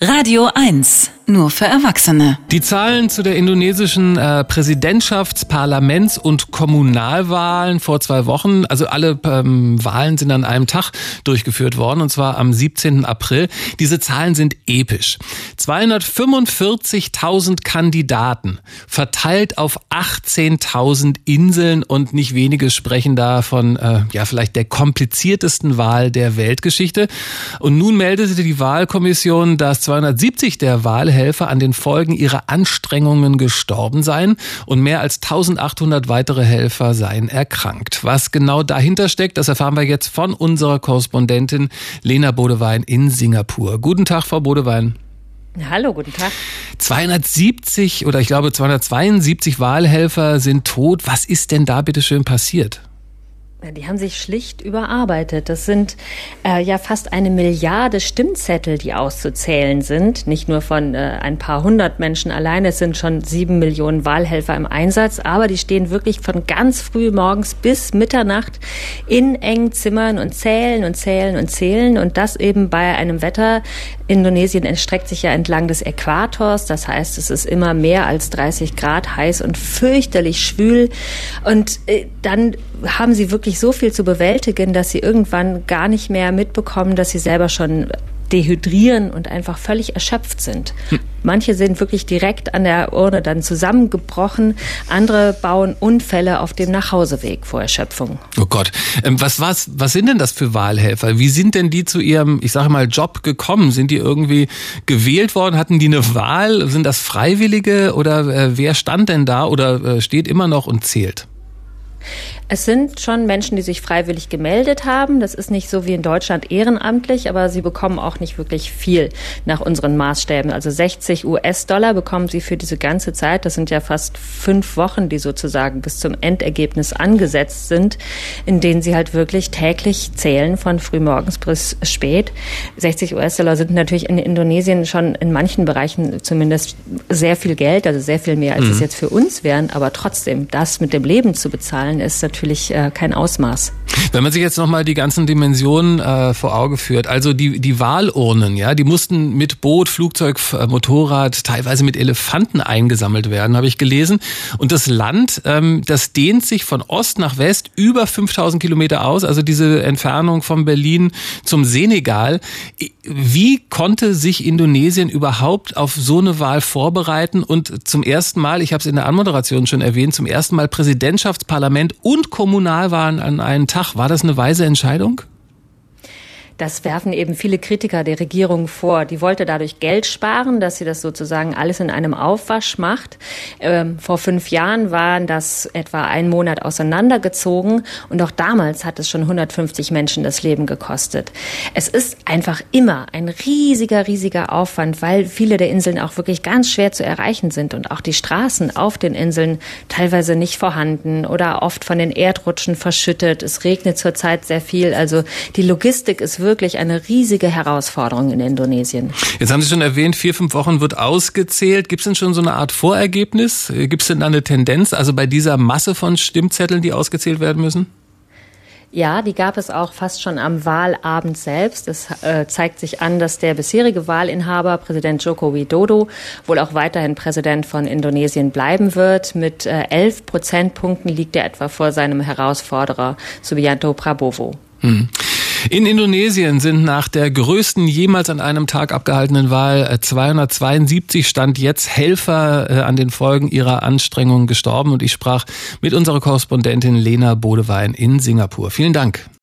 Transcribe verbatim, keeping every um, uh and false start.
Radio eins, nur für Erwachsene. Die Zahlen zu der indonesischen äh, Präsidentschafts-, Parlaments- und Kommunalwahlen vor zwei Wochen, also alle ähm, Wahlen sind an einem Tag durchgeführt worden, und zwar am siebzehnten April. Diese Zahlen sind episch. zweihundertfünfundvierzigtausend Kandidaten, verteilt auf achtzehntausend Inseln, und nicht wenige sprechen da von äh, ja vielleicht der kompliziertesten Wahl der Weltgeschichte. Und nun meldete die Wahlkommission, dass zweihundertsiebzig der Wahlhelfer an den Folgen ihrer Anstrengungen gestorben seien und mehr als eintausendachthundert weitere Helfer seien erkrankt. Was genau dahinter steckt, das erfahren wir jetzt von unserer Korrespondentin Lena Bodewein in Singapur. Guten Tag, Frau Bodewein. Hallo, guten Tag. zweihundertsiebzig oder ich glaube zweihundertzweiundsiebzig Wahlhelfer sind tot. Was ist denn da bitte schön passiert? Die haben sich schlicht überarbeitet. Das sind äh, ja fast eine Milliarde Stimmzettel, die auszuzählen sind. Nicht nur von äh, ein paar hundert Menschen alleine. Es sind schon sieben Millionen Wahlhelfer im Einsatz. Aber die stehen wirklich von ganz früh morgens bis Mitternacht in engen Zimmern und zählen und zählen und zählen. Und das eben bei einem Wetter. Indonesien erstreckt sich ja entlang des Äquators. Das heißt, es ist immer mehr als dreißig Grad heiß und fürchterlich schwül. Und äh, dann haben sie wirklich so viel zu bewältigen, dass sie irgendwann gar nicht mehr mitbekommen, dass sie selber schon dehydrieren und einfach völlig erschöpft sind. Hm. Manche sind wirklich direkt an der Urne dann zusammengebrochen, andere bauen Unfälle auf dem Nachhauseweg vor Erschöpfung. Oh Gott, ähm, was, was, was sind denn das für Wahlhelfer? Wie sind denn die zu ihrem, ich sage mal, Job gekommen? Sind die irgendwie gewählt worden? Hatten die eine Wahl? Sind das Freiwillige oder äh, wer stand denn da oder äh, steht immer noch und zählt? Es sind schon Menschen, die sich freiwillig gemeldet haben. Das ist nicht so wie in Deutschland ehrenamtlich, aber sie bekommen auch nicht wirklich viel nach unseren Maßstäben. Also sechzig US-Dollar bekommen sie für diese ganze Zeit. Das sind ja fast fünf Wochen, die sozusagen bis zum Endergebnis angesetzt sind, in denen sie halt wirklich täglich zählen, von frühmorgens bis spät. sechzig US-Dollar sind natürlich in Indonesien schon in manchen Bereichen zumindest sehr viel Geld, also sehr viel mehr, als mhm. es jetzt für uns wären. Aber trotzdem, das mit dem Leben zu bezahlen, ist natürlich äh, kein Ausmaß. Wenn man sich jetzt nochmal die ganzen Dimensionen äh, vor Auge führt, also die, die Wahlurnen, ja, die mussten mit Boot, Flugzeug, Motorrad, teilweise mit Elefanten eingesammelt werden, habe ich gelesen. Und das Land, ähm, das dehnt sich von Ost nach West über fünftausend Kilometer aus, also diese Entfernung von Berlin zum Senegal. Wie konnte sich Indonesien überhaupt auf so eine Wahl vorbereiten und zum ersten Mal, ich habe es in der Anmoderation schon erwähnt, zum ersten Mal Präsidentschafts-, Parlament und Kommunalwahlen an einen Tag? War das eine weise Entscheidung? Das werfen eben viele Kritiker der Regierung vor. Die wollte dadurch Geld sparen, dass sie das sozusagen alles in einem Aufwasch macht. Ähm, vor fünf Jahren waren das etwa einen Monat auseinandergezogen, und auch damals hat es schon hundertfünfzig Menschen das Leben gekostet. Es ist einfach immer ein riesiger, riesiger Aufwand, weil viele der Inseln auch wirklich ganz schwer zu erreichen sind und auch die Straßen auf den Inseln teilweise nicht vorhanden oder oft von den Erdrutschen verschüttet. Es regnet zurzeit sehr viel, also die Logistik ist wirklich wirklich eine riesige Herausforderung in Indonesien. Jetzt haben Sie schon erwähnt, vier, fünf Wochen wird ausgezählt. Gibt es denn schon so eine Art Vorergebnis? Gibt es denn da eine Tendenz, also bei dieser Masse von Stimmzetteln, die ausgezählt werden müssen? Ja, die gab es auch fast schon am Wahlabend selbst. Es äh, zeigt sich an, dass der bisherige Wahlinhaber, Präsident Joko Widodo, wohl auch weiterhin Präsident von Indonesien bleiben wird. Mit äh, elf Prozentpunkten liegt er etwa vor seinem Herausforderer Subianto Prabowo. Hm. In Indonesien sind nach der größten jemals an einem Tag abgehaltenen Wahl zweihundertzweiundsiebzig Stand jetzt Helfer an den Folgen ihrer Anstrengungen gestorben. Und ich sprach mit unserer Korrespondentin Lena Bodewein in Singapur. Vielen Dank.